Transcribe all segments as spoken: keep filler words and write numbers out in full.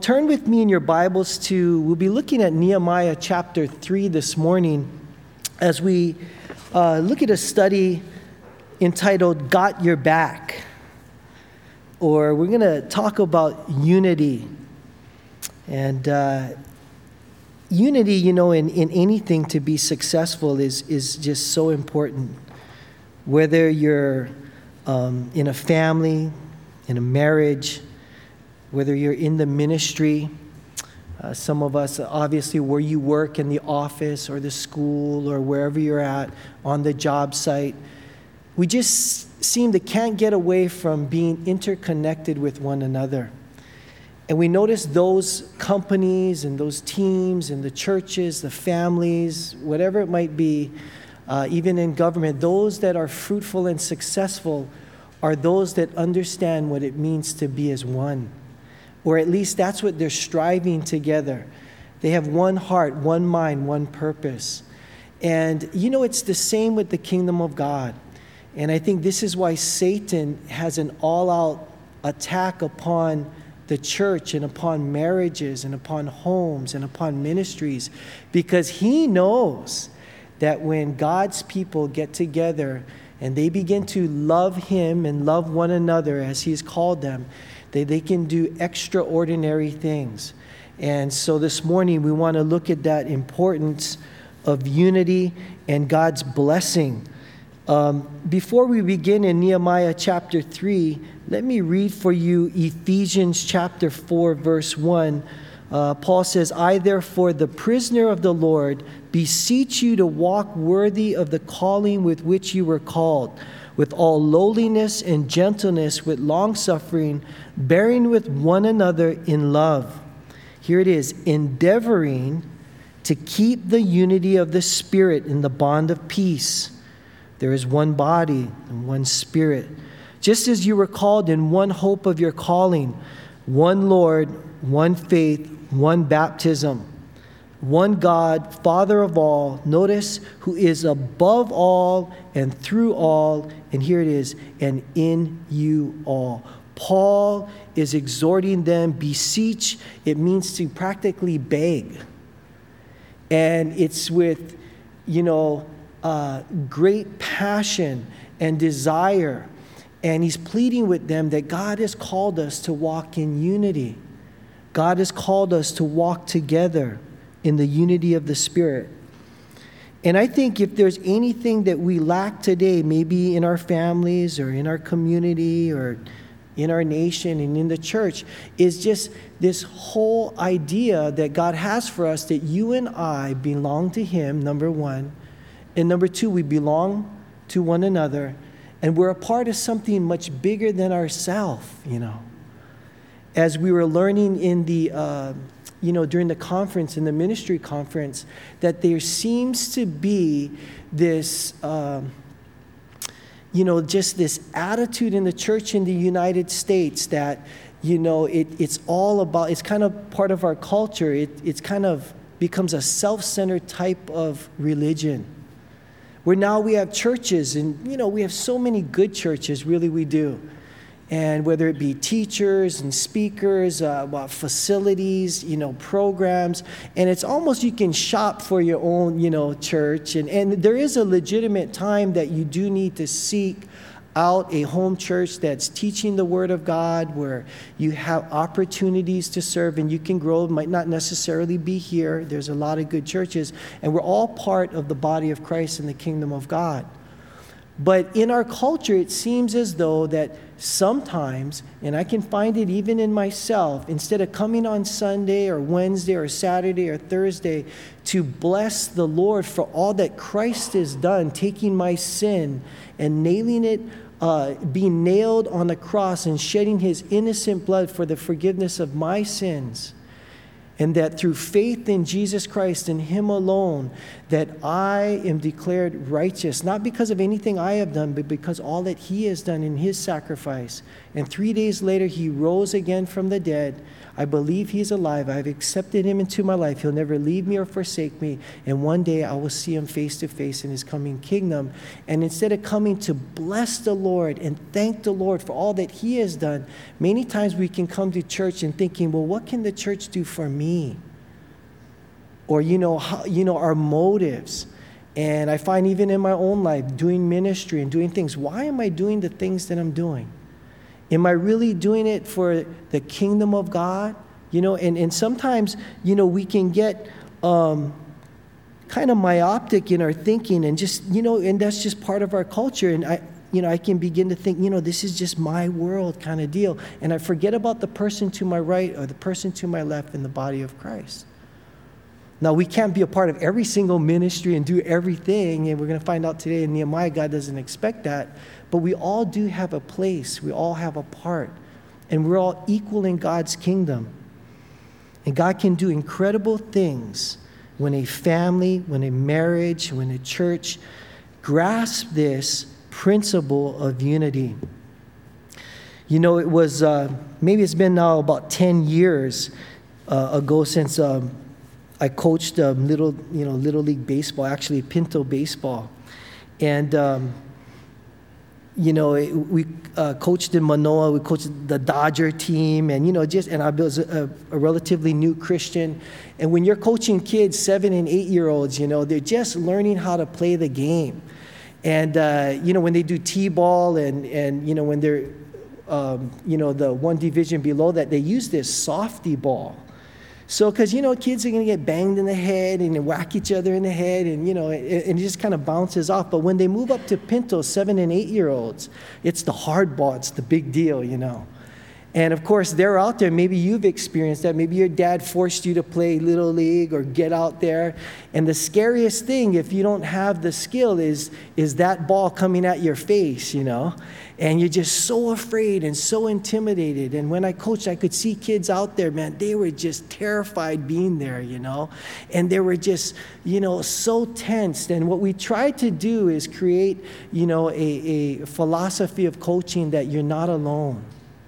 Turn with me in your Bibles to, we'll be looking at Nehemiah chapter three this morning as we uh, look at a study entitled Got Your Back. Or we're going to talk about unity. And uh, unity, you know, in, in anything to be successful is, is just so important. Whether you're um, in a family, in a marriage, whether you're in the ministry, uh, some of us, obviously, where you work in the office or the school or wherever you're at, on the job site, we just seem to can't get away from being interconnected with one another. And we notice those companies and those teams and the churches, the families, whatever it might be, uh, even in government, those that are fruitful and successful are those that understand what it means to be as one. Or at least that's what they're striving together. They have one heart, one mind, one purpose. And you know, it's the same with the kingdom of God. And I think this is why Satan has an all-out attack upon the church and upon marriages and upon homes and upon ministries, because he knows that when God's people get together and they begin to love him and love one another as he's called them, They, they can do extraordinary things. And so this morning we want to look at that importance of unity and God's blessing. Um, before we begin in Nehemiah chapter three, let me read for you Ephesians chapter four, verse one. Uh, Paul says, I therefore, the prisoner of the Lord, beseech you to walk worthy of the calling with which you were called, with all lowliness and gentleness, with long-suffering, bearing with one another in love. Here it is, endeavoring to keep the unity of the Spirit in the bond of peace. There is one body and one Spirit. Just as you were called in one hope of your calling, one Lord, one faith, one baptism, one God, Father of all, notice, who is above all and through all, and here it is, and in you all. Paul is exhorting them, beseech, it means to practically beg. And it's with, you know, uh, great passion and desire. And he's pleading with them that God has called us to walk in unity. God has called us to walk together in the unity of the Spirit. And I think if there's anything that we lack today, maybe in our families or in our community or in our nation and in the church, is just this whole idea that God has for us, that you and I belong to him, number one. And number two, we belong to one another. And we're a part of something much bigger than ourselves, you know. As we were learning in the, uh, you know, during the conference, in the ministry conference, that there seems to be this, um, you know, just this attitude in the church in the United States that, you know, it, it's all about, it's kind of part of our culture. It, it's kind of becomes a self-centered type of religion. Where now we have churches, and, you know, we have so many good churches, really we do. And whether it be teachers and speakers, uh, facilities, you know, programs, and it's almost you can shop for your own, you know, church. And, and there is a legitimate time that you do need to seek out a home church that's teaching the Word of God, where you have opportunities to serve and you can grow. It might not necessarily be here. There's a lot of good churches, and we're all part of the body of Christ in the kingdom of God. But in our culture, it seems as though that sometimes, and I can find it even in myself, instead of coming on Sunday or Wednesday or Saturday or Thursday to bless the Lord for all that Christ has done, taking my sin and nailing it, uh, being nailed on the cross and shedding his innocent blood for the forgiveness of my sins, and that through faith in Jesus Christ and Him alone, that I am declared righteous, not because of anything I have done, but because all that He has done in His sacrifice. And three days later, He rose again from the dead. I believe He's alive. I've accepted Him into my life. He'll never leave me or forsake me. And one day I will see Him face to face in His coming kingdom. And instead of coming to bless the Lord and thank the Lord for all that He has done, many times we can come to church and thinking, well, what can the church do for me? Or, you know, how, you know, our motives. And I find even in my own life, doing ministry and doing things, why am I doing the things that I'm doing? Am I really doing it for the kingdom of God? You know, and, and sometimes, you know, we can get um, kind of myopic in our thinking and just, you know, and that's just part of our culture. And I, you know, I can begin to think, you know, this is just my world kind of deal. And I forget about the person to my right or the person to my left in the body of Christ. Now, we can't be a part of every single ministry and do everything, and we're going to find out today in Nehemiah, God doesn't expect that. But we all do have a place. We all have a part. And we're all equal in God's kingdom. And God can do incredible things when a family, when a marriage, when a church grasp this principle of unity. You know, it was, uh, maybe it's been now about ten years uh, ago since um, I coached um, little, you know, Little League Baseball, actually Pinto Baseball. And, um, you know, it, we uh, coached in Manoa, we coached the Dodger team, and, you know, just, and I was a, a relatively new Christian. And when you're coaching kids, seven and eight-year-olds, you know, they're just learning how to play the game. And, uh, you know, when they do T-ball and, and you know, when they're, um, you know, the one division below that, they use this softy ball. So, because, you know, kids are going to get banged in the head and whack each other in the head, and, you know, it, it just kind of bounces off. But when they move up to Pinto, seven and eight-year-olds, it's the hard ball. It's the big deal, you know. And, of course, they're out there. Maybe you've experienced that. Maybe your dad forced you to play Little League or get out there. And the scariest thing, if you don't have the skill, is, is that ball coming at your face, you know. And you're just so afraid and so intimidated. And when I coached, I could see kids out there, man, they were just terrified being there, you know. And they were just, you know, so tensed. And what we try to do is create, you know, a, a philosophy of coaching that you're not alone.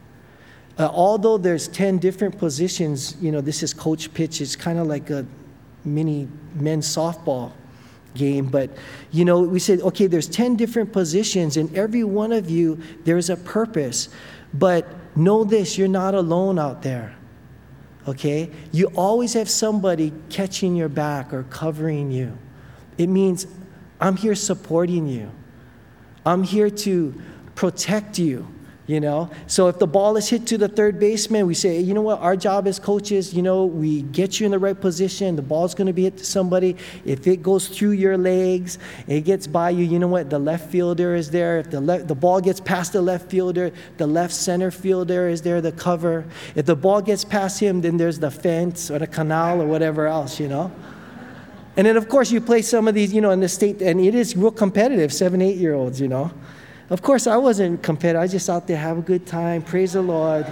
Uh, although there's ten different positions, you know, this is coach pitch. It's kind of like a mini men's softball game. But, you know, we said, okay, there's ten different positions, and every one of you, there's a purpose. But know this, you're not alone out there, okay? You always have somebody catching your back or covering you. It means I'm here supporting you. I'm here to protect you. You know, so if the ball is hit to the third baseman, we say, you know what, our job as coaches, you know, we get you in the right position. The ball's going to be hit to somebody. If it goes through your legs, it gets by you, you know what, the left fielder is there. If the left, the ball gets past the left fielder, the left center fielder is there, the cover. If the ball gets past him, then there's the fence or the canal or whatever else, you know. And then, of course, you play some of these, you know, in the state, and it is real competitive, seven, eight-year-olds, you know. Of course, I wasn't competitive. I was just out there, have a good time, praise the Lord.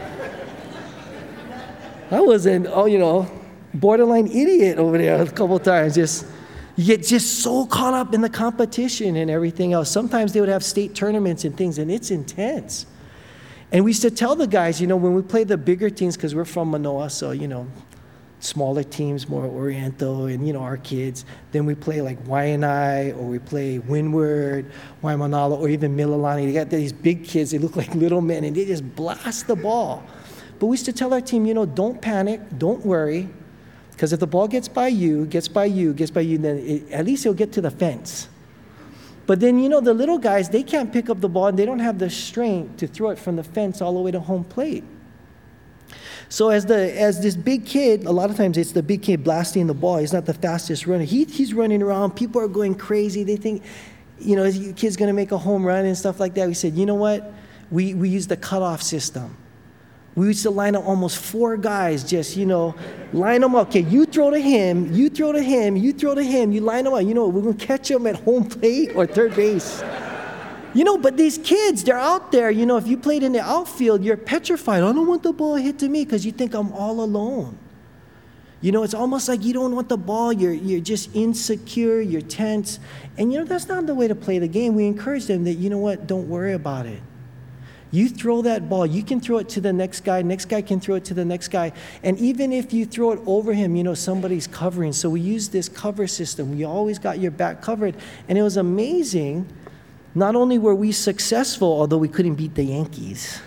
I wasn't, oh, you know, borderline idiot over there a couple times. Just, you get just so caught up in the competition and everything else. Sometimes they would have state tournaments and things, and it's intense. And we used to tell the guys, you know, when we play the bigger teams, because we're from Manoa, so, you know, smaller teams, more Oriental, and, you know, our kids. Then we play like Waianae, or we play Windward, Waimanalo, or even Mililani. They got these big kids, they look like little men, and they just blast the ball. But we used to tell our team, you know, don't panic, don't worry, because if the ball gets by you, gets by you, gets by you, then it, at least it'll get to the fence. But then, you know, the little guys, they can't pick up the ball, and they don't have the strength to throw it from the fence all the way to home plate. So as the as this big kid, a lot of times it's the big kid blasting the ball. He's not the fastest runner. He he's running around. People are going crazy. They think, you know, the kid's going to make a home run and stuff like that. We said, you know what? We we use the cutoff system. We used to line up almost four guys, just, you know, line them up. Okay, you throw to him, you throw to him, you throw to him. You line them up. You know what? We're going to catch him at home plate or third base. You know, but these kids, they're out there. You know, if you played in the outfield, you're petrified. I don't want the ball hit to me because you think I'm all alone. You know, it's almost like you don't want the ball. You're, you're just insecure. You're tense. And, you know, that's not the way to play the game. We encourage them that, you know what, don't worry about it. You throw that ball. You can throw it to the next guy. Next guy can throw it to the next guy. And even if you throw it over him, you know, somebody's covering. So we use this cover system. We always got your back covered. And it was amazing. Not only were we successful, although we couldn't beat the Yankees.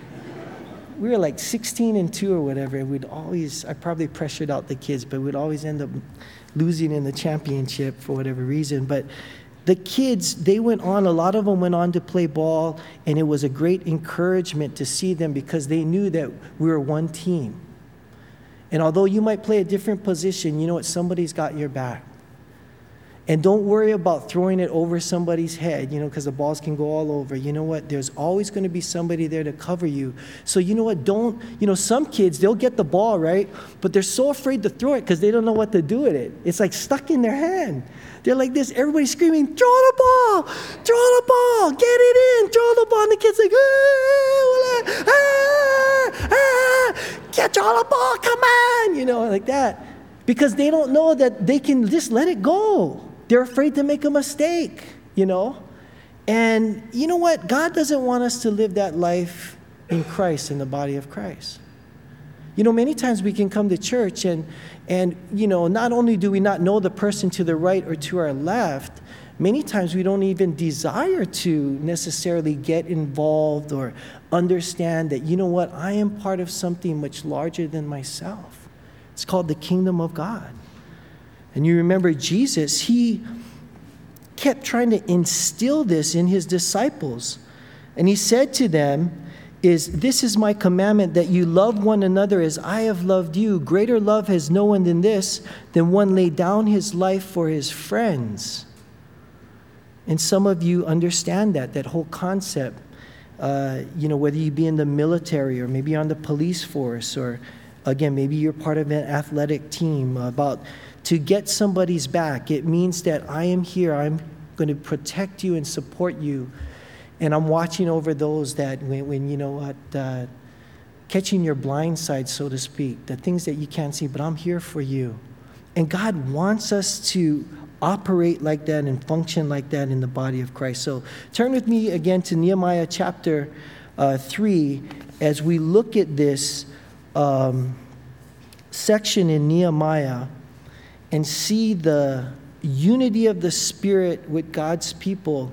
We were like sixteen and two or whatever. We'd always, I probably pressured out the kids, but we'd always end up losing in the championship for whatever reason. But the kids, they went on, a lot of them went on to play ball, and it was a great encouragement to see them because they knew that we were one team. And although you might play a different position, you know what? Somebody's got your back. And don't worry about throwing it over somebody's head, you know, because the balls can go all over. You know what? There's always going to be somebody there to cover you. So you know what? Don't, you know, some kids, they'll get the ball, right? But they're so afraid to throw it because they don't know what to do with it. It's like stuck in their hand. They're like this, everybody's screaming, throw the ball, throw the ball, get it in, throw the ball. And the kid's like, ah, ah, ah, get throw the ball, come on, you know, like that. Because they don't know that they can just let it go. They're afraid to make a mistake, you know? And you know what? God doesn't want us to live that life in Christ, in the body of Christ. You know, many times we can come to church and, and you know, not only do we not know the person to the right or to our left, many times we don't even desire to necessarily get involved or understand that, you know what? I am part of something much larger than myself. It's called the kingdom of God. And you remember Jesus, he kept trying to instill this in his disciples. And he said to them, is, this is my commandment, that you love one another as I have loved you. Greater love has no one than this, than one lay down his life for his friends. And some of you understand that, that whole concept. Uh, you know, whether you be in the military or maybe on the police force, or again, maybe you're part of an athletic team, about to get somebody's back. It means that I am here. I'm going to protect you and support you. And I'm watching over those that, when, when you know what, uh, catching your blind side, so to speak, the things that you can't see, but I'm here for you. And God wants us to operate like that and function like that in the body of Christ. So turn with me again to Nehemiah chapter uh, three as we look at this um, section in Nehemiah and see the unity of the Spirit with God's people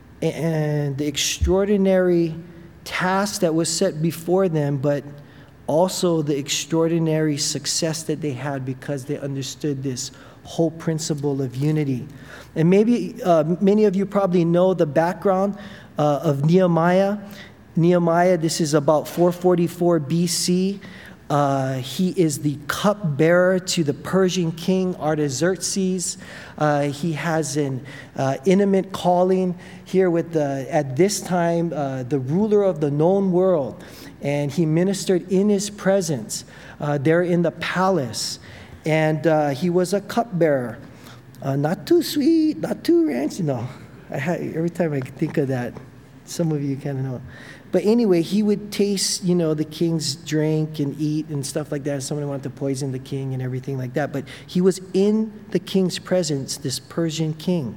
and the extraordinary task that was set before them, but also the extraordinary success that they had because they understood this whole principle of unity. And maybe uh, many of you probably know the background uh, of Nehemiah. Nehemiah, this is about four forty-four B C. Uh, he is the cupbearer to the Persian king Artaxerxes. Uh, he has an uh, intimate calling here with the, at this time, uh, the ruler of the known world. And he ministered in his presence uh, there in the palace. And uh, he was a cupbearer. Uh, not too sweet, not too ranch, you know. I ha- every time I think of that, some of you kind of know. But anyway, he would taste, you know, the king's drink and eat and stuff like that. Somebody wanted to poison the king and everything like that. But he was in the king's presence, this Persian king.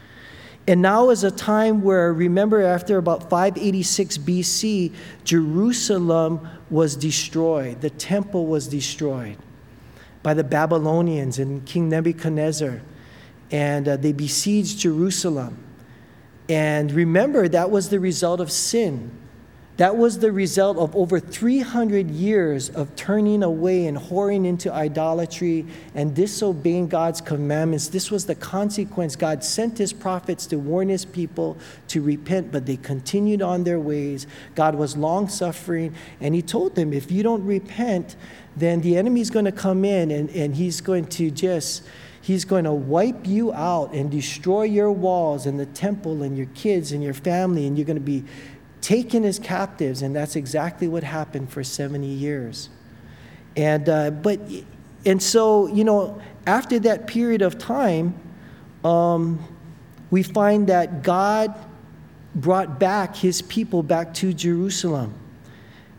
And now is a time where, remember, after about five eighty-six B C, Jerusalem was destroyed. The temple was destroyed by the Babylonians and King Nebuchadnezzar. And uh, they besieged Jerusalem. And remember, that was the result of sin. That was the result of over three hundred years of turning away and whoring into idolatry and disobeying God's commandments. This was the consequence. God sent his prophets to warn his people to repent, but they continued on their ways. God was long-suffering, and he told them, if you don't repent, then the enemy's going to come in, and, and he's going to just... He's going to wipe you out and destroy your walls and the temple and your kids and your family, and you're going to be taken as captives. And that's exactly what happened for seventy years. And uh, but and so, you know, after that period of time, um, we find that God brought back his people back to Jerusalem.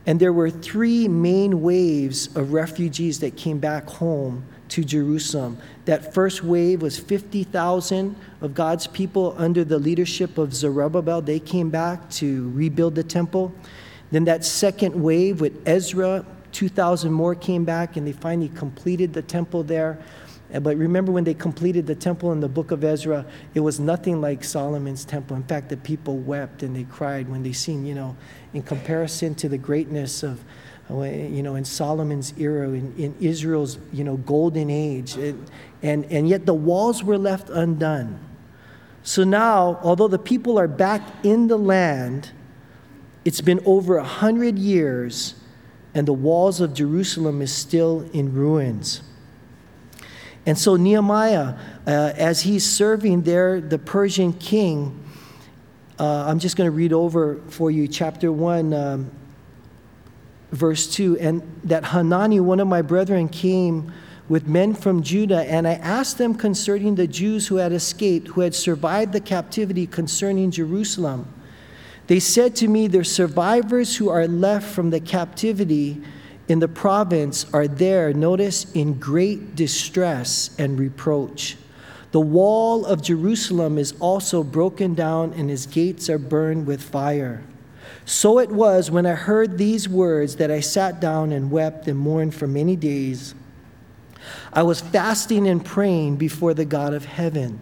And there were three main waves of refugees that came back home to Jerusalem. That first wave was fifty thousand of God's people under the leadership of Zerubbabel. They came back to rebuild the temple. Then that second wave with Ezra, two thousand more came back, and they finally completed the temple there. But remember, when they completed the temple in the book of Ezra, it was nothing like Solomon's temple. In fact, the people wept and they cried when they seen, you know, in comparison to the greatness of, you know, in Solomon's era, in, in Israel's, you know, golden age. It, and, and yet the walls were left undone. So now, although the people are back in the land, it's been over a hundred years, and the walls of Jerusalem is still in ruins. And so Nehemiah, uh, as he's serving there, the Persian king, uh, I'm just going to read over for you chapter one, um, verse two. And that Hanani, one of my brethren, came with men from Judah, and I asked them concerning the Jews who had escaped, who had survived the captivity, concerning Jerusalem. They said to me, the survivors who are left from the captivity in the province are there, notice, in great distress and reproach. The wall of Jerusalem is also broken down, and its gates are burned with fire. So it was when I heard these words that I sat down and wept and mourned for many days. I was fasting and praying before the God of heaven.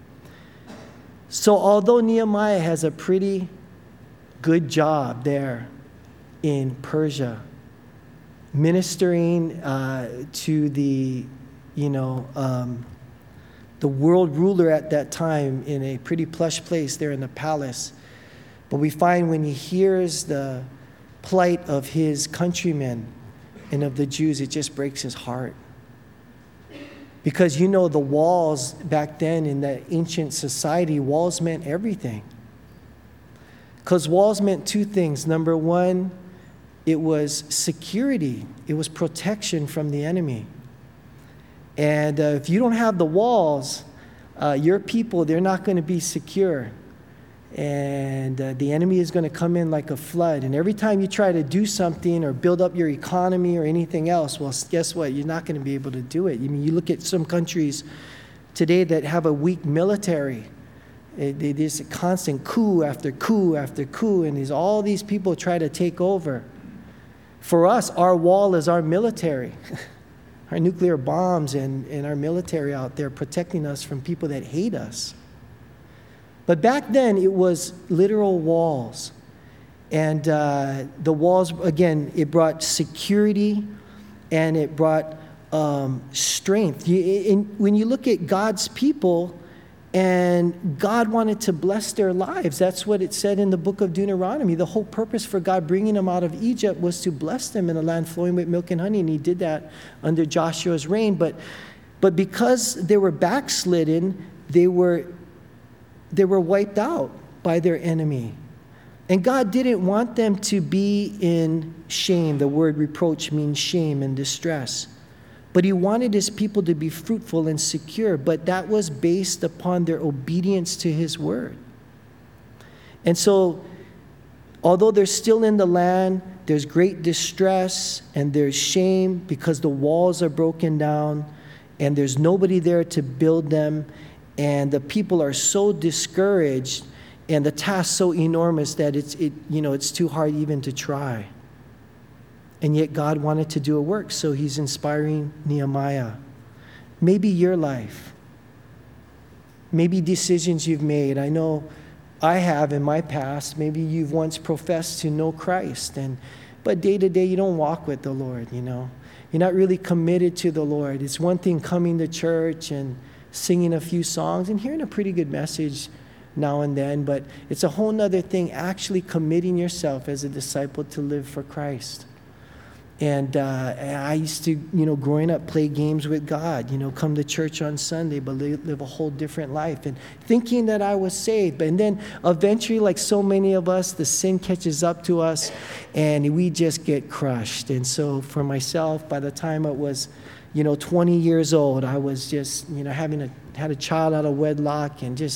So although Nehemiah has a pretty good job there in Persia, ministering uh, to the, you know, um, the world ruler at that time in a pretty plush place there in the palace. But we find when he hears the plight of his countrymen and of the Jews, it just breaks his heart. Because, you know, the walls back then in that ancient society, walls meant everything. Because walls meant two things. Number one, it was security. It was protection from the enemy. And uh, if you don't have the walls, uh, your people, they're not going to be secure. And uh, the enemy is going to come in like a flood. And every time you try to do something or build up your economy or anything else, well, guess what? You're not going to be able to do it. I mean, you look at some countries today that have a weak military. It, there's a constant coup after coup after coup, and there's all these people try to take over. For us, our wall is our military, our nuclear bombs and, and our military out there protecting us from people that hate us. But back then, it was literal walls. And uh, the walls, again, it brought security and it brought um, strength. You, in, when you look at God's people, and God wanted to bless their lives. That's what it said in the book of Deuteronomy. The whole purpose for God bringing them out of Egypt was to bless them in a land flowing with milk and honey. And he did that under Joshua's reign. But, but because they were backslidden, they were, they were wiped out by their enemy. And God didn't want them to be in shame. The word reproach means shame and distress. But he wanted his people to be fruitful and secure, but that was based upon their obedience to his word. And so, although they're still in the land, there's great distress and there's shame because the walls are broken down and there's nobody there to build them, and the people are so discouraged and the task so enormous that it's it you know it's too hard even to try. And yet God wanted to do a work, so he's inspiring Nehemiah. Maybe your life, maybe decisions you've made. I know I have in my past. Maybe you've once professed to know Christ, and but day to day you don't walk with the Lord, you know. You're not really committed to the Lord. It's one thing coming to church and singing a few songs and hearing a pretty good message now and then, but it's a whole nother thing actually committing yourself as a disciple to live for Christ. And uh, I used to, you know, growing up, play games with God, you know, come to church on Sunday, but live, live a whole different life. And thinking that I was saved. And then eventually, like so many of us, the sin catches up to us and we just get crushed. And so for myself, by the time I was, you know, twenty years old, I was just, you know, having a, had a child out of wedlock and just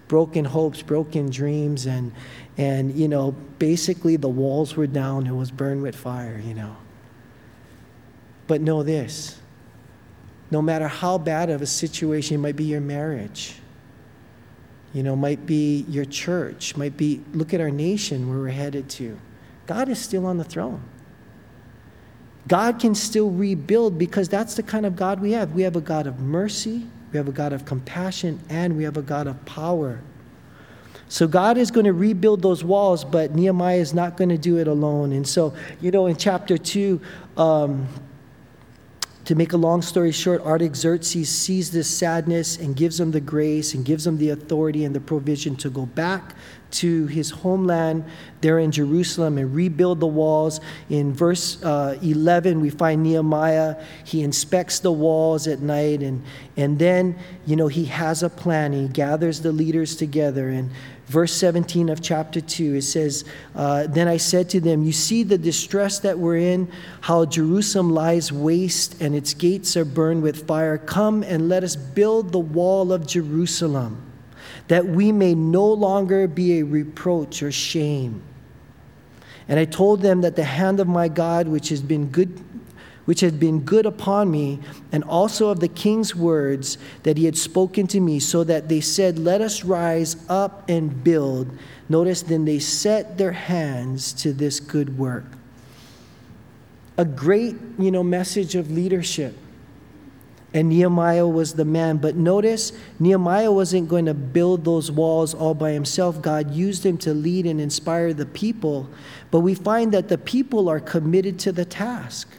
broken hopes, broken dreams, and, and you know, basically the walls were down, it was burned with fire, you know. But know this, no matter how bad of a situation, it might be your marriage, you know, might be your church, might be, look at our nation where we're headed to. God is still on the throne. God can still rebuild because that's the kind of God we have. We have a God of mercy, we have a God of compassion, and we have a God of power. So God is going to rebuild those walls, but Nehemiah is not going to do it alone. And so, you know, in chapter two, um, to make a long story short, Artaxerxes sees this sadness and gives him the grace and gives him the authority and the provision to go back to his homeland there in Jerusalem and rebuild the walls. In verse uh, eleven, we find Nehemiah. He inspects the walls at night, and, and then, you know, he has a plan. He gathers the leaders together. And verse seventeen of chapter two, it says, uh, Then I said to them, you see the distress that we're in, how Jerusalem lies waste and its gates are burned with fire. Come and let us build the wall of Jerusalem, that we may no longer be a reproach or shame. And I told them that the hand of my God, which has been good, which had been good upon me, and also of the king's words that he had spoken to me, so that they said, let us rise up and build. Notice, then they set their hands to this good work. A great, you know, message of leadership. And Nehemiah was the man. But notice, Nehemiah wasn't going to build those walls all by himself. God used him to lead and inspire the people. But we find that the people are committed to the task.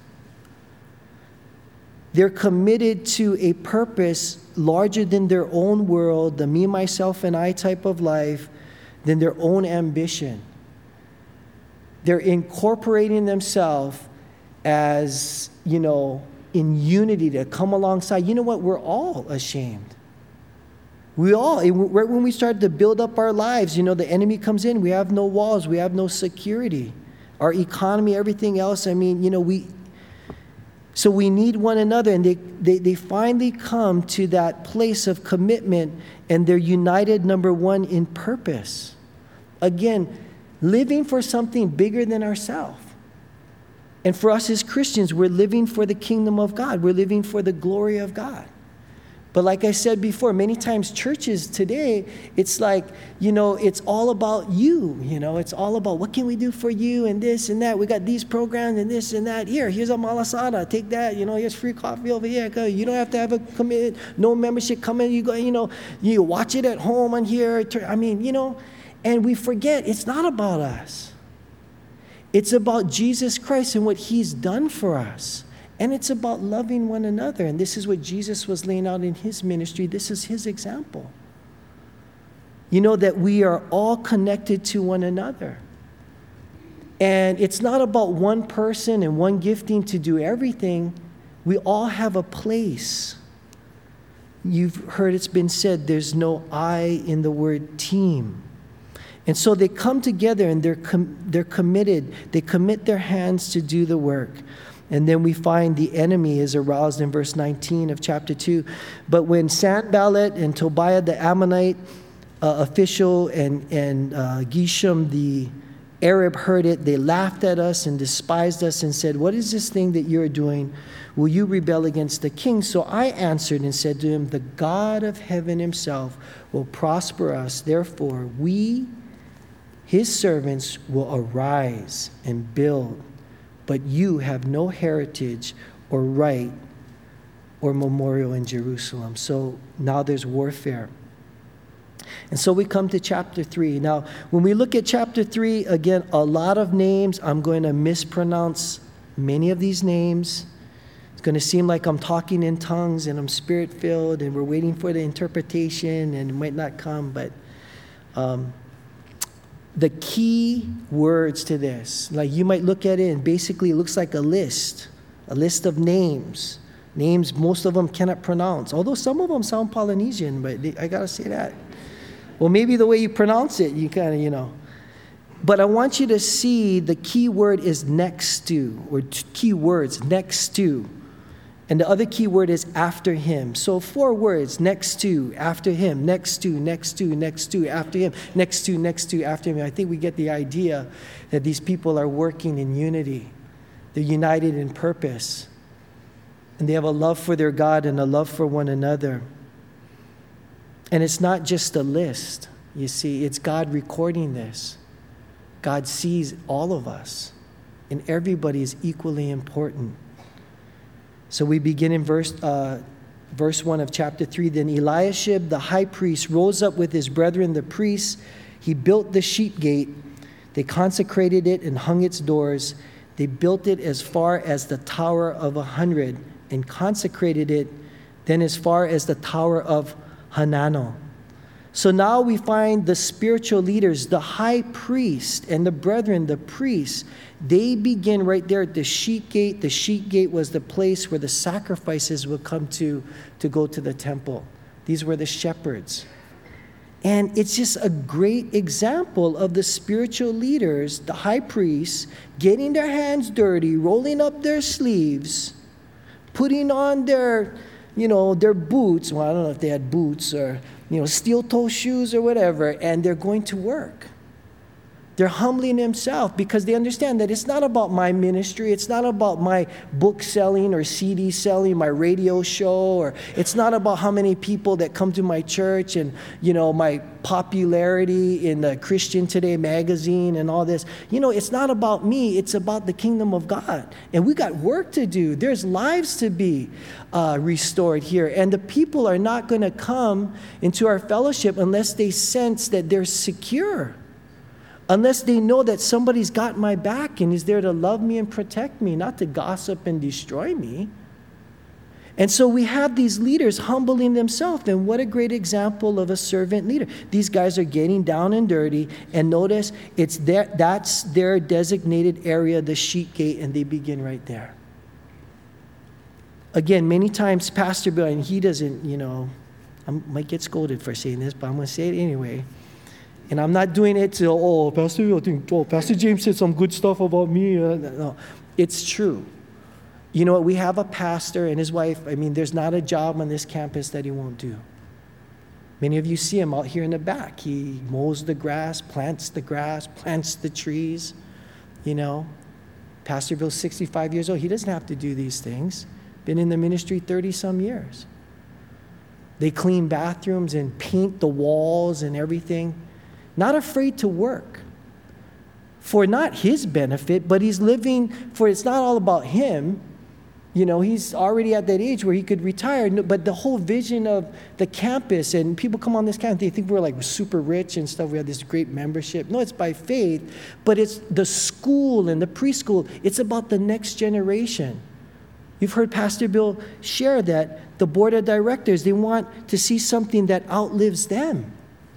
They're committed to a purpose larger than their own world, the me, myself, and I type of life, than their own ambition. They're incorporating themselves as, you know, in unity to come alongside. You know what? We're all ashamed. We all, right when we start to build up our lives, you know, the enemy comes in. We have no walls. We have no security. Our economy, everything else, I mean, you know, we... So we need one another, and they, they, they finally come to that place of commitment, and they're united, number one, in purpose. Again, living for something bigger than ourselves. And for us as Christians, we're living for the kingdom of God. We're living for the glory of God. But like I said before, many times churches today, it's like, you know, it's all about you, you know, it's all about what can we do for you and this and that. We got these programs and this and that. Here, here's a malasada, take that, you know, here's free coffee over here. You don't have to have a commit, no membership, come in, you go, you know, you watch it at home on here. I mean, you know, and we forget it's not about us. It's about Jesus Christ and what he's done for us. And it's about loving one another. And this is what Jesus was laying out in his ministry. This is his example. You know, that we are all connected to one another. And it's not about one person and one gifting to do everything. We all have a place. You've heard it's been said, there's no I in the word team. And so they come together and they're com- they're committed. They commit their hands to do the work. And then we find the enemy is aroused in verse nineteen of chapter two. But when Sanballat and Tobiah the Ammonite uh, official and, and uh, Geshem the Arab heard it, they laughed at us and despised us and said, what is this thing that you're doing? Will you rebel against the king? So I answered and said to him, the God of heaven himself will prosper us. Therefore, we, his servants, will arise and build. But you have no heritage or right or memorial in Jerusalem. So now there's warfare. And so we come to chapter three. Now, when we look at chapter three, again, a lot of names. I'm going to mispronounce many of these names. It's going to seem like I'm talking in tongues and I'm spirit-filled and we're waiting for the interpretation and it might not come, but... Um, The key words to this, like you might look at it and basically it looks like a list, a list of names. Names most of them cannot pronounce, although some of them sound Polynesian, but they, I got to say that. Well, maybe the way you pronounce it, you kind of, you know. But I want you to see the key word is next to, or t- key words, next to. And the other key word is after him. So four words, next to, after him, next to, next to, next to, after him, next to, next to, after him. I think we get the idea that these people are working in unity. They're united in purpose. And they have a love for their God and a love for one another. And it's not just a list, you see. It's God recording this. God sees all of us. And everybody is equally important. So we begin in verse uh, verse one of chapter three. Then Eliashib, the high priest, rose up with his brethren, the priests. He built the sheep gate. They consecrated it and hung its doors. They built it as far as the Tower of a Hundred and consecrated it, then as far as the Tower of Hananel. So now we find the spiritual leaders, the high priest and the brethren, the priests, they begin right there at the sheep gate. The sheep gate was the place where the sacrifices would come to to go to the temple. These were the shepherds. And it's just a great example of the spiritual leaders, the high priests, getting their hands dirty, rolling up their sleeves, putting on their, you know, their boots. Well, I don't know if they had boots or, you know, steel-toe shoes or whatever, and they're going to work. They're humbling themselves because they understand that it's not about my ministry. It's not about my book selling or C D selling, my radio show, or it's not about how many people that come to my church and, you know, my popularity in the Christian Today magazine and all this. You know, it's not about me. It's about the kingdom of God. And we got work to do. There's lives to be uh, restored here. And the people are not going to come into our fellowship unless they sense that they're secure. Unless they know that somebody's got my back and is there to love me and protect me, not to gossip and destroy me. And so we have these leaders humbling themselves. And what a great example of a servant leader. These guys are getting down and dirty. And notice, it's their, that's their designated area, the sheep gate, and they begin right there. Again, many times Pastor Bill, and he doesn't, you know, I might get scolded for saying this, but I'm going to say it anyway. And I'm not doing it to, oh, Pastor, I think, oh, Pastor James said some good stuff about me. Uh, no, it's true. You know what? We have a pastor and his wife. I mean, there's not a job on this campus that he won't do. Many of you see him out here in the back. He mows the grass, plants the grass, plants the trees. You know, Pastor Bill's sixty-five years old. He doesn't have to do these things. Been in the ministry thirty-some years. They clean bathrooms and paint the walls and everything. Not afraid to work for not his benefit, but he's living for, it's not all about him. You know, he's already at that age where he could retire, but the whole vision of the campus, and people come on this campus, they think we're like super rich and stuff. We have this great membership. No, it's by faith, but it's the school and the preschool. It's about the next generation. You've heard Pastor Bill share that the board of directors, they want to see something that outlives them.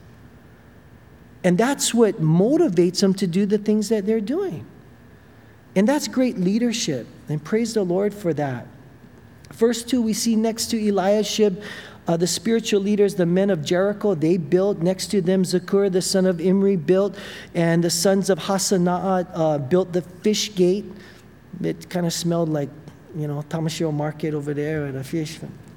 And that's what motivates them to do the things that they're doing. And that's great leadership. And praise the Lord for that. Verse two, we see next to Eliashib, uh, the spiritual leaders, the men of Jericho, they built. Next to them, Zakur, the son of Imri, built. And the sons of Hasanah uh, built the fish gate. It kind of smelled like, you know, Tamashiro Market over there at a fish.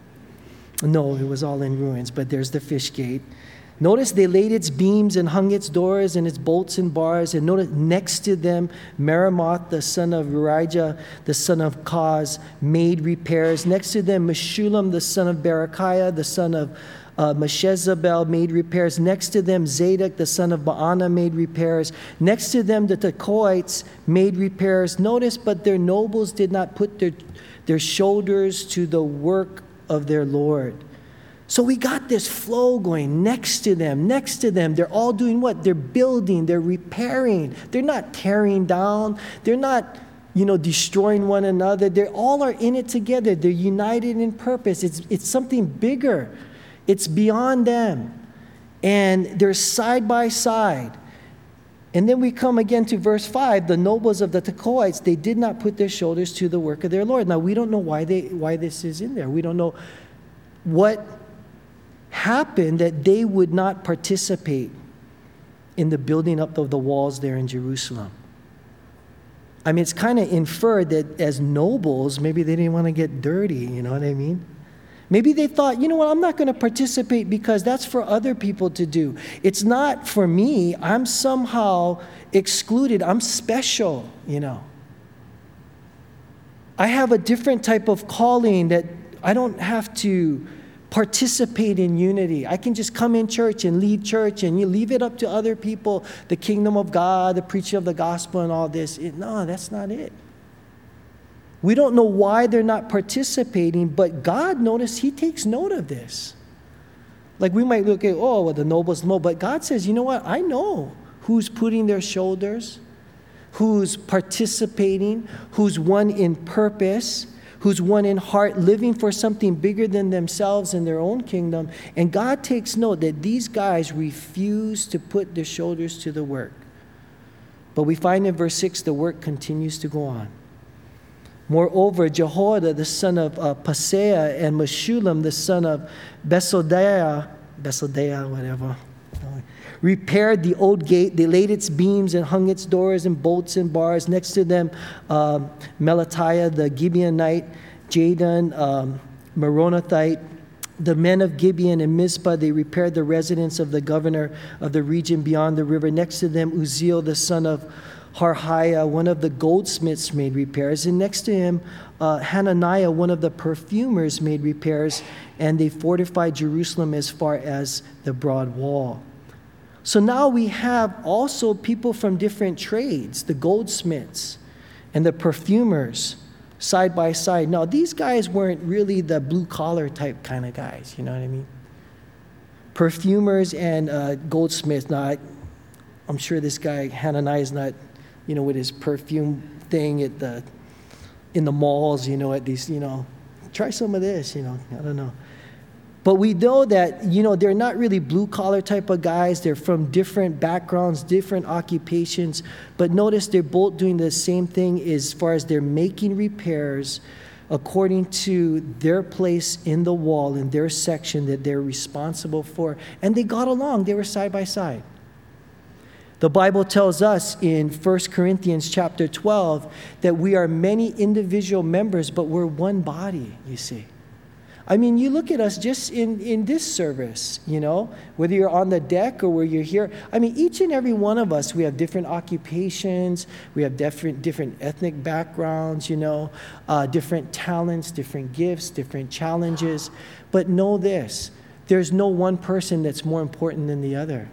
No, it was all in ruins, but there's the fish gate. Notice they laid its beams and hung its doors and its bolts and bars. And notice next to them, Meremoth, the son of Urijah, the son of Koz, made repairs. Next to them, Meshullam, the son of Berechiah, the son of uh, Meshezabel, made repairs. Next to them, Zadok, the son of Baana, made repairs. Next to them, the Tekoites made repairs. Notice, but their nobles did not put their, their shoulders to the work of their Lord. So we got this flow going next to them, next to them. They're all doing what? They're building, they're repairing. They're not tearing down. They're not, you know, destroying one another. They all are in it together. They're united in purpose. It's, it's something bigger. It's beyond them. And they're side by side. And then we come again to verse five. The nobles of the Tekoites, they did not put their shoulders to the work of their Lord. Now, we don't know why they why this is in there. We don't know what happened that they would not participate in the building up of the walls there in Jerusalem. I mean, it's kind of inferred that as nobles, maybe they didn't want to get dirty, you know what I mean? Maybe they thought, you know what, I'm not going to participate because that's for other people to do. It's not for me. I'm somehow excluded. I'm special, you know. I have a different type of calling that I don't have to participate in unity. I can just come in church and lead church and you leave it up to other people, the kingdom of God, the preaching of the gospel and all this. It, no, that's not it. We don't know why they're not participating, but God, notice, he takes note of this. Like we might look at, oh, well, the nobles know, but God says, you know what? I know who's putting their shoulders, who's participating, who's one in purpose, who's one in heart, living for something bigger than themselves and their own kingdom. And God takes note that these guys refuse to put their shoulders to the work. But we find in verse six, the work continues to go on. Moreover, Jehoiada, the son of uh, Paseah, and Meshullam, the son of Besodeiah, Besodeiah, whatever, repaired the old gate. They laid its beams and hung its doors and bolts and bars. Next to them, um, Melatiah, the Gibeonite, Jadon, um, Meronothite, the men of Gibeon and Mizpah. They repaired the residence of the governor of the region beyond the river. Next to them, Uzziel, the son of Harhiah, one of the goldsmiths, made repairs. And next to him, uh, Hananiah, one of the perfumers, made repairs. And they fortified Jerusalem as far as the broad wall. So now we have also people from different trades, the goldsmiths and the perfumers, side by side. Now, these guys weren't really the blue-collar type kind of guys, you know what I mean? Perfumers and uh, goldsmiths. Now, I, I'm sure this guy, Hananiah, is not, you know, with his perfume thing at the, in the malls, you know, at these, you know, try some of this, you know, I don't know. But we know that, you know, they're not really blue-collar type of guys. They're from different backgrounds, different occupations. But notice they're both doing the same thing as far as they're making repairs according to their place in the wall, in their section that they're responsible for. And they got along. They were side by side. The Bible tells us in First Corinthians chapter twelve that we are many individual members, but we're one body, you see. I mean, you look at us just in, in this service, you know, whether you're on the deck or where you're here. I mean, each and every one of us, we have different occupations, we have different different ethnic backgrounds, you know, uh, different talents, different gifts, different challenges. But know this, there's no one person that's more important than the other.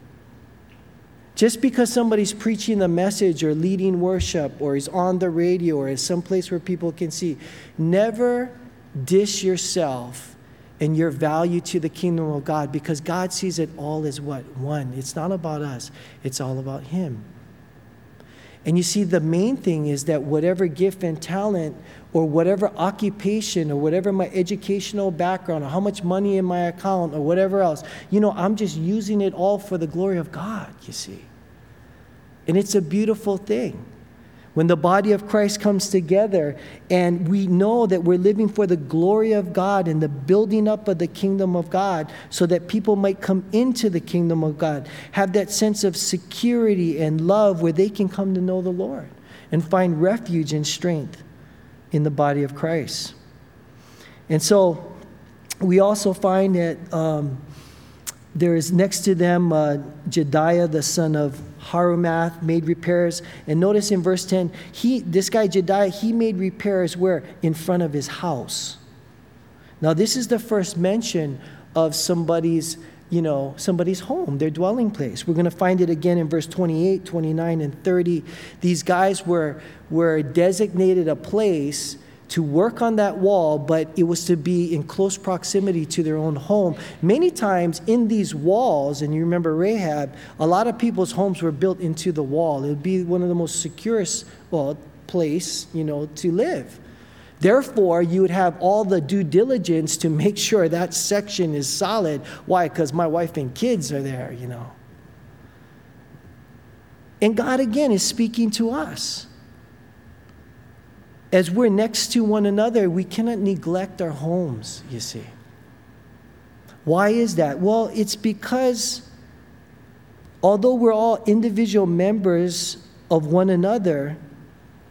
Just because somebody's preaching the message or leading worship or is on the radio or is someplace where people can see, never dish yourself and your value to the kingdom of God, because God sees it all as what? One. It's not about us. It's all about Him. And you see, the main thing is that whatever gift and talent or whatever occupation or whatever my educational background or how much money in my account or whatever else, you know, I'm just using it all for the glory of God, you see. And it's a beautiful thing. When the body of Christ comes together and we know that we're living for the glory of God and the building up of the kingdom of God so that people might come into the kingdom of God, have that sense of security and love where they can come to know the Lord and find refuge and strength in the body of Christ. And so we also find that um, there is next to them uh, Jediah, the son of Harumath, made repairs. And notice in verse ten, he, this guy Jediah, he made repairs where? In front of his house. Now this is the first mention of somebody's, you know, somebody's home, their dwelling place. We're going to find it again in verse twenty-eight, twenty-nine, and thirty. These guys were, were designated a place to work on that wall, but it was to be in close proximity to their own home. Many times in these walls, and you remember Rahab, a lot of people's homes were built into the wall. It would be one of the most securest, well, place, you know, to live. Therefore, you would have all the due diligence to make sure that section is solid. Why? Because my wife and kids are there, you know. And God, again, is speaking to us. As we're next to one another, we cannot neglect our homes, you see. Why is that? Well, it's because although we're all individual members of one another,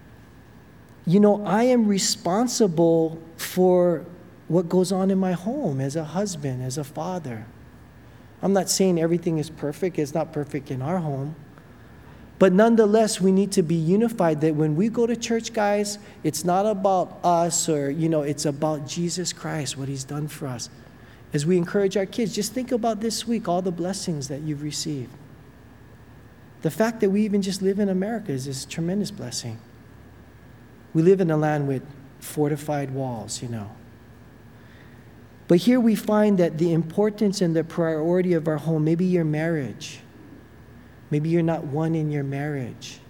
you know, I am responsible for what goes on in my home as a husband, as a father. I'm not saying everything is perfect. It's not perfect in our home. But nonetheless, we need to be unified that when we go to church, guys, it's not about us or, you know, it's about Jesus Christ, what he's done for us. As we encourage our kids, just think about this week, all the blessings that you've received. The fact that we even just live in America is this tremendous blessing. We live in a land with fortified walls, you know. But here we find that the importance and the priority of our home, maybe your marriage, maybe you're not one in your marriage.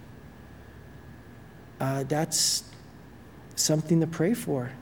Uh, that's something to pray for.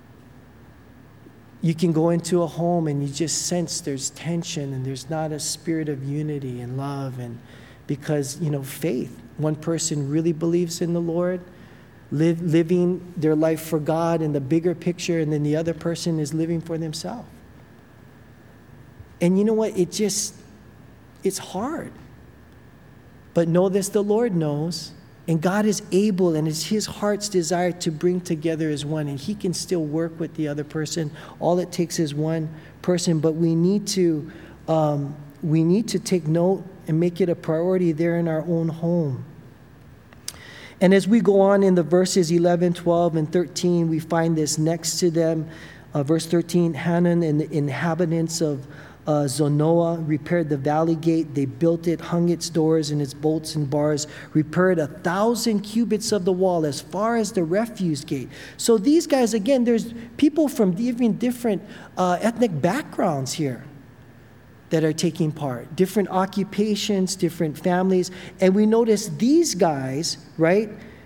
You can go into a home and you just sense there's tension and there's not a spirit of unity and love, and because, you know, faith. One person really believes in the Lord, live, living their life for God in the bigger picture, and then the other person is living for themselves. And you know what? It just, it's hard. But know this, the Lord knows, and God is able, and it's his heart's desire to bring together as one, and he can still work with the other person. All it takes is one person, but we need to, um, we need to take note and make it a priority there in our own home. And as we go on in the verses eleven, twelve, and thirteen, we find this next to them. Uh, verse thirteen, Hanun and the inhabitants of Uh, Zanoah repaired the valley gate. They built it, hung its doors and its bolts and bars, repaired a thousand cubits of the wall as far as the refuse gate. So these guys, again, there's people from even different uh, ethnic backgrounds here that are taking part, different occupations, different families. And we notice these guys, right,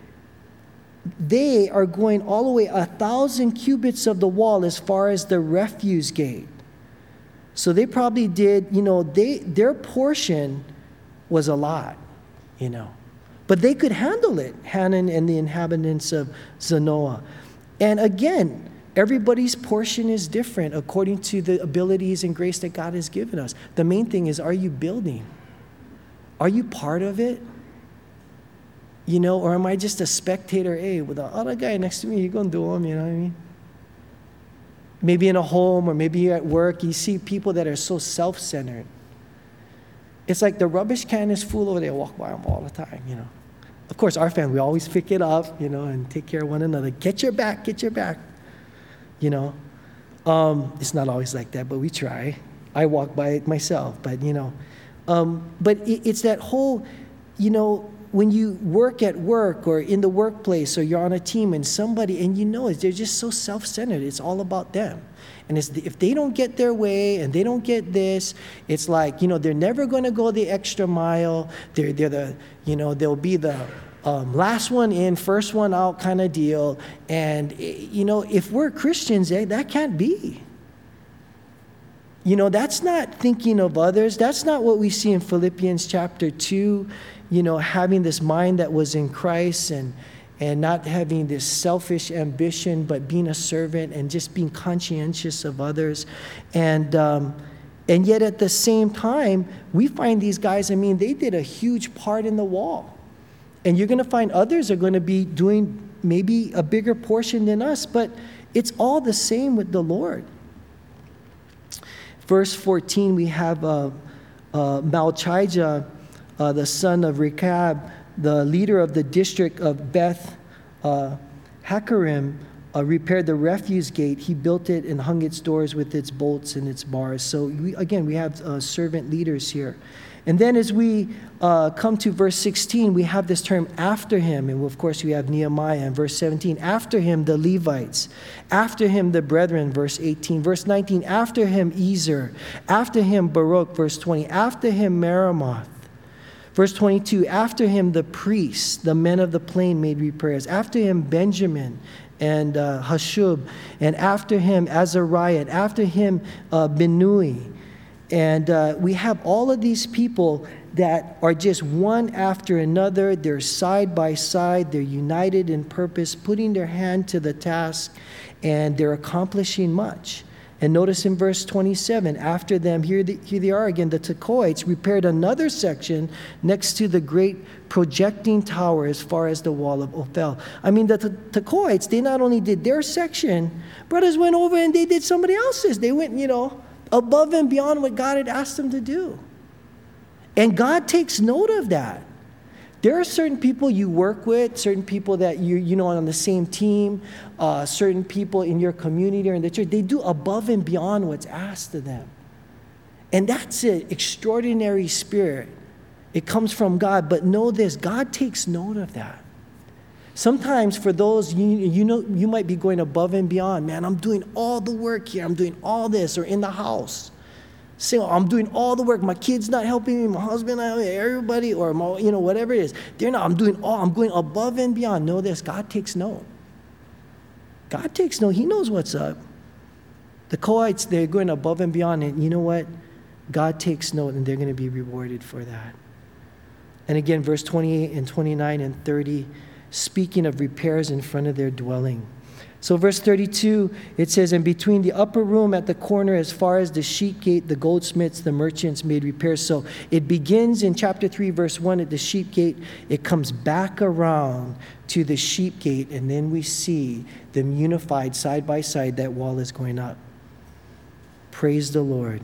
they are going all the way a thousand cubits of the wall as far as the refuse gate. So they probably did, you know, they their portion was a lot, you know. But they could handle it, Hanun and the inhabitants of Zanoah. And again, everybody's portion is different according to the abilities and grace that God has given us. The main thing is, are you building? Are you part of it? You know, or am I just a spectator? Hey, with the other guy next to me, you're going to do him, you know what I mean? Maybe in a home or maybe you're at work, you see people that are so self-centered. It's like the rubbish can is full over there, walk by them all the time, you know. Of course, our family, we always pick it up, you know, and take care of one another. Get your back, get your back, you know. Um, it's not always like that, but we try. I walk by it myself, but, you know. Um, but it, it's that whole, you know, when you work at work or in the workplace or you're on a team and somebody, and you know, they're just so self-centered. It's all about them. And it's the, if they don't get their way and they don't get this, it's like, you know, they're never going to go the extra mile. They're, they're the, you know, they'll be the um, last one in, first one out kind of deal. And, you know, if we're Christians, eh, that can't be. You know, that's not thinking of others. That's not what we see in Philippians chapter two. You know, having this mind that was in Christ and and not having this selfish ambition, but being a servant and just being conscientious of others. And um, and yet at the same time, we find these guys, I mean, they did a huge part in the wall. And you're going to find others are going to be doing maybe a bigger portion than us, but it's all the same with the Lord. Verse fourteen, we have uh, uh, Malchijah, Uh, the son of Rechab, the leader of the district of Beth uh, Hakerem, uh, repaired the refuse gate. He built it and hung its doors with its bolts and its bars. So we, again, we have uh, servant leaders here. And then as we uh, come to verse sixteen, we have this term after him. And of course, we have Nehemiah in verse seventeen. After him, the Levites. After him, the brethren, verse eighteen. Verse nineteen, after him, Ezer. After him, Baruch, verse twenty. After him, Meremoth. Verse twenty-two, after him, the priests, the men of the plain made repairs. After him, Benjamin and uh, Hashub. And after him, Azariah. And after him, uh, Binnui. And uh, we have all of these people that are just one after another. They're side by side. They're united in purpose, putting their hand to the task, and they're accomplishing much. And notice in verse twenty-seven, after them, here, the, here they are again, the Tekoites repaired another section next to the great projecting tower as far as the wall of Ophel. I mean, the Tekoites, they not only did their section, brothers went over and they did somebody else's. They went, you know, above and beyond what God had asked them to do. And God takes note of that. There are certain people you work with, certain people that you you know on the same team, uh, certain people in your community or in the church. They do above and beyond what's asked of them. And that's an extraordinary spirit. It comes from God. But know this, God takes note of that. Sometimes for those, you, you know, you might be going above and beyond. Man, I'm doing all the work here. I'm doing all this, or in the house. Say, oh, I'm doing all the work. My kid's not helping me. My husband, not helping me, everybody, or my, you know, whatever it is. They're not. I'm doing all. I'm going above and beyond. Know this. God takes note. God takes note. He knows what's up. The Kohites, they're going above and beyond, and you know what? God takes note, and they're going to be rewarded for that. And again, verse twenty-eight and twenty-nine and thirty, speaking of repairs in front of their dwelling. So verse thirty-two, it says, and between the upper room at the corner as far as the sheep gate, the goldsmiths, the merchants made repairs. So it begins in chapter three, verse one at the sheep gate. It comes back around to the sheep gate, and then we see them unified side by side. That wall is going up. Praise the Lord.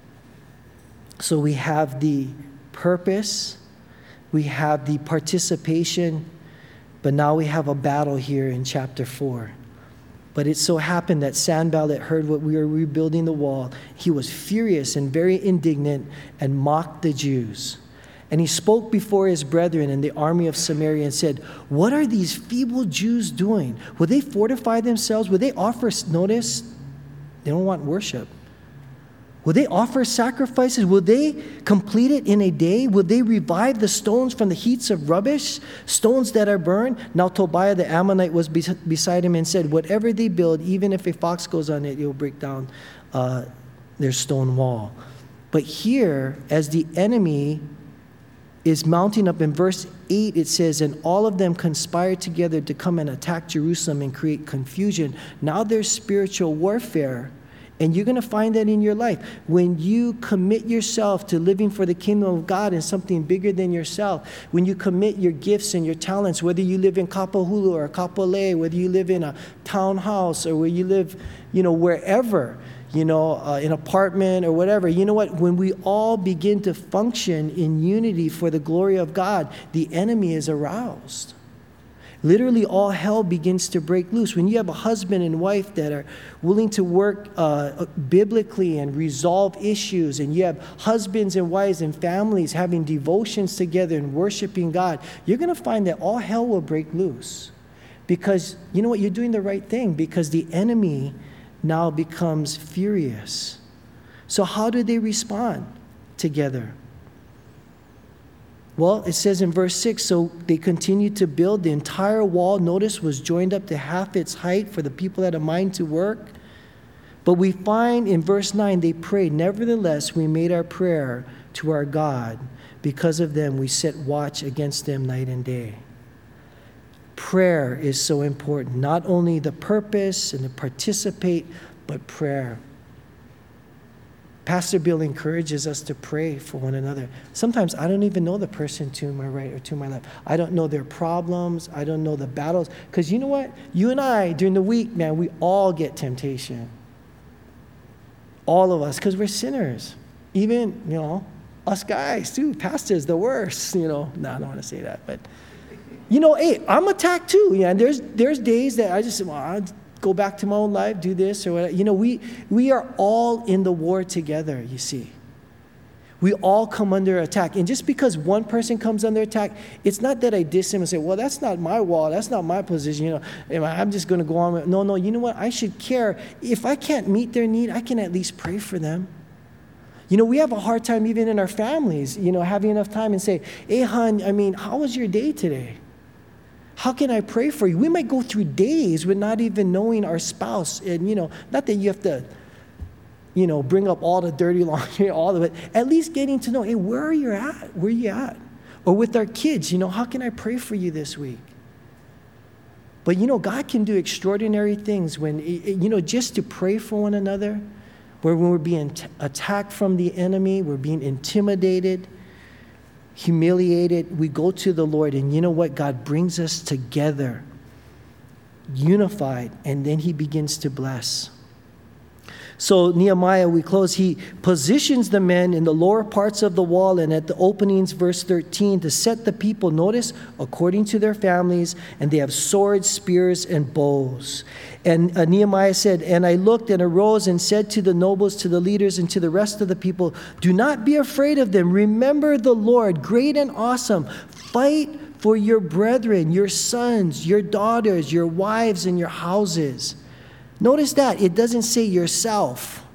So we have the purpose, we have the participation, but now we have a battle here in chapter four. But it so happened that Sanballat heard what we were rebuilding the wall. He was furious and very indignant and mocked the Jews. And he spoke before his brethren in the army of Samaria and said, what are these feeble Jews doing? Will they fortify themselves? Will they offer, notice, they don't want worship. Will they offer sacrifices? Will they complete it in a day? Will they revive the stones from the heaps of rubbish, stones that are burned? Now Tobiah the Ammonite was beside him and said, whatever they build, even if a fox goes on it, it will break down uh, their stone wall. But here, as the enemy is mounting up, in verse eight it says, and all of them conspired together to come and attack Jerusalem and create confusion. Now there's spiritual warfare. And you're going to find that in your life. When you commit yourself to living for the kingdom of God and something bigger than yourself, when you commit your gifts and your talents, whether you live in Kapahulu or Kapolei, whether you live in a townhouse or where you live, you know, wherever, you know, uh, an apartment or whatever, you know what? When we all begin to function in unity for the glory of God, the enemy is aroused. Literally, all hell begins to break loose. When you have a husband and wife that are willing to work uh, biblically and resolve issues, and you have husbands and wives and families having devotions together and worshiping God, you're going to find that all hell will break loose. Because, you know what, you're doing the right thing, because the enemy now becomes furious. So how do they respond together? Well, it says in verse six, so they continued to build. The entire wall, notice, was joined up to half its height for the people that had a mind to work. But we find in verse nine, they prayed, nevertheless, we made our prayer to our God. Because of them, we set watch against them night and day. Prayer is so important. Not only the purpose and to participate, but prayer. Pastor Bill encourages us to pray for one another. Sometimes I don't even know the person to my right or to my left. I don't know their problems. I don't know the battles. Because you know what? You and I, during the week, man, we all get temptation. All of us, because we're sinners. Even, you know, us guys, too. Pastors, the worst, you know. No, I don't want to say that. But, you know, hey, I'm attacked, too. Yeah, and there's, there's days that I just, well, I go back to my own life, do this or whatever. You know, we we are all in the war together, you see. We all come under attack. And just because one person comes under attack, it's not that I diss him and say, well, that's not my wall, that's not my position, you know, I'm just going to go on with, no, no, you know what, I should care. If I can't meet their need, I can at least pray for them. You know, we have a hard time even in our families, you know, having enough time and say, hey, hon, I mean, how was your day today? How can I pray for you? We might go through days with not even knowing our spouse. And, you know, not that you have to, you know, bring up all the dirty laundry, all of it. At least getting to know, hey, where are you at? Where are you at? Or with our kids, you know, how can I pray for you this week? But, you know, God can do extraordinary things when, you know, just to pray for one another. where when we're being t- attacked from the enemy, we're being intimidated, humiliated, we go to the Lord, and you know what? God brings us together, unified, and then he begins to bless. So Nehemiah, we close, he positions the men in the lower parts of the wall and at the openings, verse thirteen, to set the people, notice, according to their families, and they have swords, spears, and bows. And uh, Nehemiah said, and I looked and arose and said to the nobles, to the leaders, and to the rest of the people, do not be afraid of them. Remember the Lord, great and awesome. Fight for your brethren, your sons, your daughters, your wives, and your houses. Notice that. It doesn't say yourself.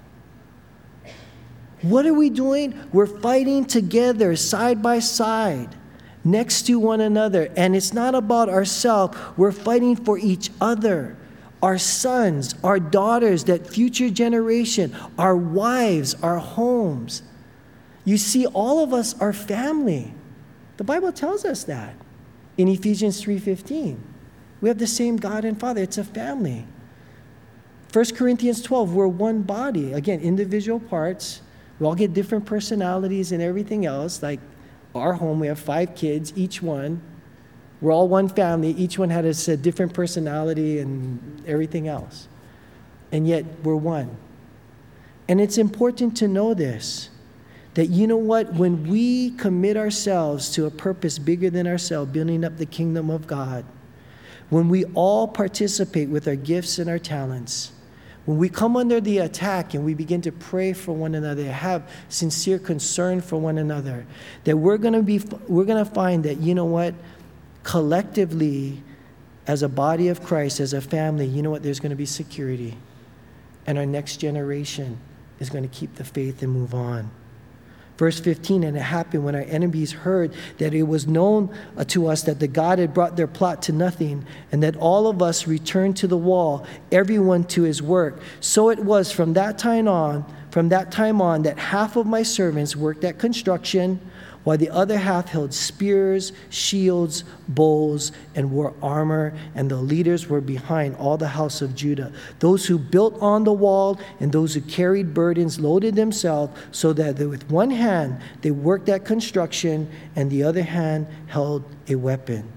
What are we doing? We're fighting together, side by side, next to one another. And it's not about ourselves. We're fighting for each other. Our sons, our daughters, that future generation, our wives, our homes. You see, all of us are family. The Bible tells us that in Ephesians three fifteen. We have the same God and Father. It's a family. First Corinthians twelve, we're one body. Again, individual parts. We all get different personalities and everything else. Like our home, we have five kids, each one. We're all one family. Each one has a different personality and everything else. And yet, we're one. And it's important to know this, that you know what? When we commit ourselves to a purpose bigger than ourselves, building up the kingdom of God, when we all participate with our gifts and our talents, when we come under the attack and we begin to pray for one another, have sincere concern for one another, that we're going to be, we're going to find that, you know what, collectively, as a body of Christ, as a family, you know what, there's going to be security. And our next generation is going to keep the faith and move on. Verse fifteen, and it happened when our enemies heard that it was known to us that the God had brought their plot to nothing, and that all of us returned to the wall, everyone to his work. So it was from that time on, from that time on, that half of my servants worked at construction, while the other half held spears, shields, bows, and wore armor, and the leaders were behind all the house of Judah. Those who built on the wall and those who carried burdens loaded themselves, so that with one hand they worked at construction and the other hand held a weapon.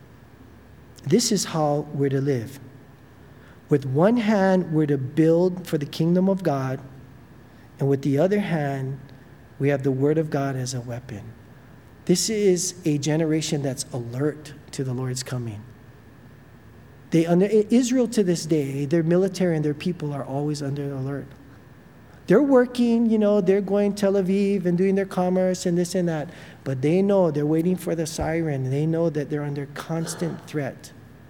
This is how we're to live. With one hand, we're to build for the kingdom of God, and with the other hand, we have the word of God as a weapon. This is a generation that's alert to the Lord's coming. They under, Israel to this day, their military and their people are always under alert. They're working, you know, they're going Tel Aviv and doing their commerce and this and that, but they know they're waiting for the siren. They know that they're under constant threat.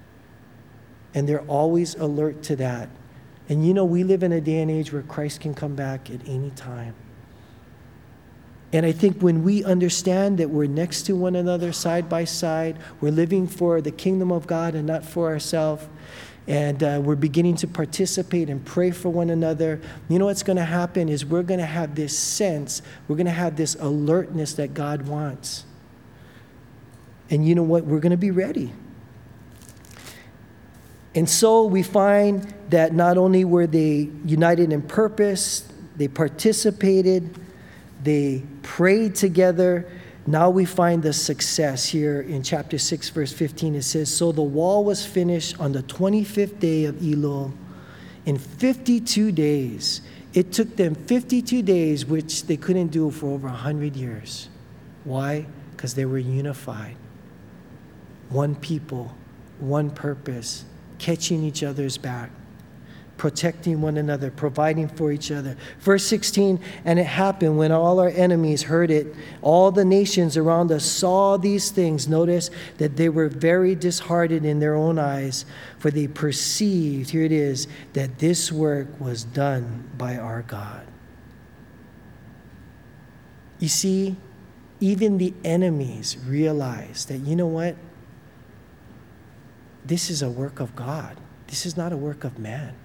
And they're always alert to that. And you know, we live in a day and age where Christ can come back at any time. And I think when we understand that we're next to one another, side by side, we're living for the kingdom of God and not for ourselves, and uh, we're beginning to participate and pray for one another, you know what's going to happen is we're going to have this sense, we're going to have this alertness that God wants. And you know what? We're going to be ready. And so we find that not only were they united in purpose, they participated, they prayed together. Now we find the success here in chapter six, verse fifteen. It says, so the wall was finished on the twenty-fifth day of Elul in fifty-two days. It took them fifty-two days, which they couldn't do for over one hundred years. Why? Because they were unified. One people, one purpose, catching each other's back, protecting one another, providing for each other. Verse sixteen, and it happened when all our enemies heard it, all the nations around us saw these things. Notice that they were very disheartened in their own eyes, for they perceived, here it is, that this work was done by our God. You see, even the enemies realized that, you know what? This is a work of God. This is not a work of man.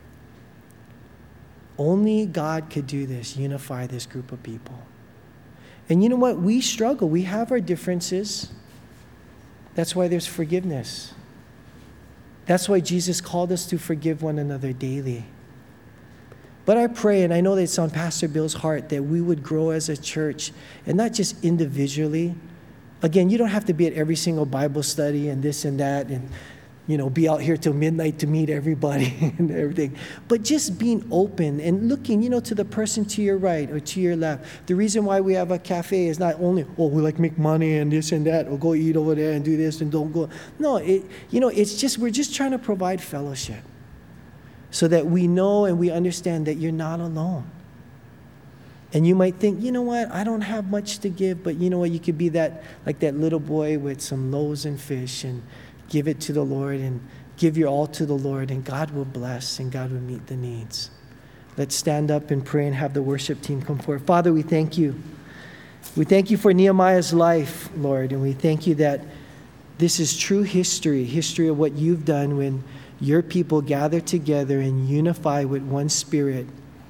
Only God could do this, unify this group of people. And you know what? We struggle. We have our differences. That's why there's forgiveness. That's why Jesus called us to forgive one another daily. But I pray, and I know that it's on Pastor Bill's heart, that we would grow as a church, and not just individually. Again, you don't have to be at every single Bible study and this and that, and you know, be out here till midnight to meet everybody and everything. But just being open and looking, you know, to the person to your right or to your left. The reason why we have a cafe is not only, oh, we like make money and this and that, or go eat over there and do this and don't go. No, it, you know, it's just, we're just trying to provide fellowship so that we know and we understand that you're not alone. And you might think, you know what, I don't have much to give, but you know what, you could be that, like that little boy with some loaves and fish, and give it to the Lord and give your all to the Lord, and God will bless and God will meet the needs. Let's stand up and pray and have the worship team come forward. Father, we thank you. We thank you for Nehemiah's life, Lord, and we thank you that this is true history, history of what you've done when your people gather together and unify with one spirit,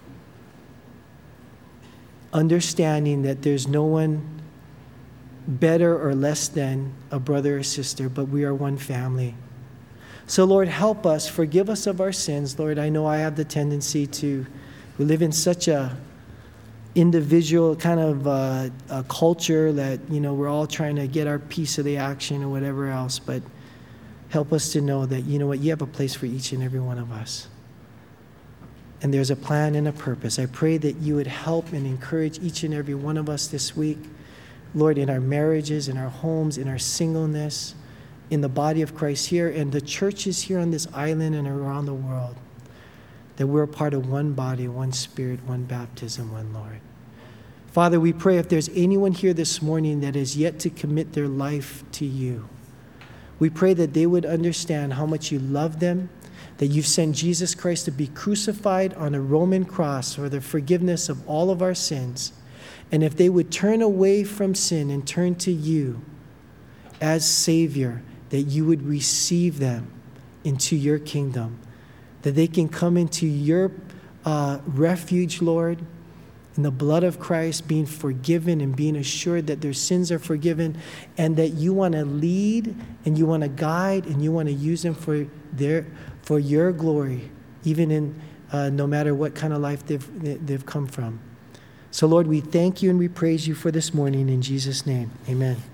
understanding that there's no one better or less than a brother or sister, but we are one family. So Lord, help us, forgive us of our sins. Lord, I know I have the tendency to, we live in such a individual kind of uh, a culture that, you know, we're all trying to get our piece of the action or whatever else, but help us to know that, you know what, you have a place for each and every one of us. And there's a plan and a purpose. I pray that you would help and encourage each and every one of us this week, Lord, in our marriages, in our homes, in our singleness, in the body of Christ here, and the churches here on this island and around the world, that we're a part of one body, one spirit, one baptism, one Lord. Father, we pray if there's anyone here this morning that has yet to commit their life to you, we pray that they would understand how much you love them, that you've sent Jesus Christ to be crucified on a Roman cross for the forgiveness of all of our sins. And if they would turn away from sin and turn to you as Savior, that you would receive them into your kingdom, that they can come into your uh, refuge, Lord, in the blood of Christ, being forgiven and being assured that their sins are forgiven, and that you want to lead and you want to guide and you want to use them for their for your glory, even in uh, no matter what kind of life they've they've come from. So, Lord, we thank you and we praise you for this morning in Jesus' name. Amen.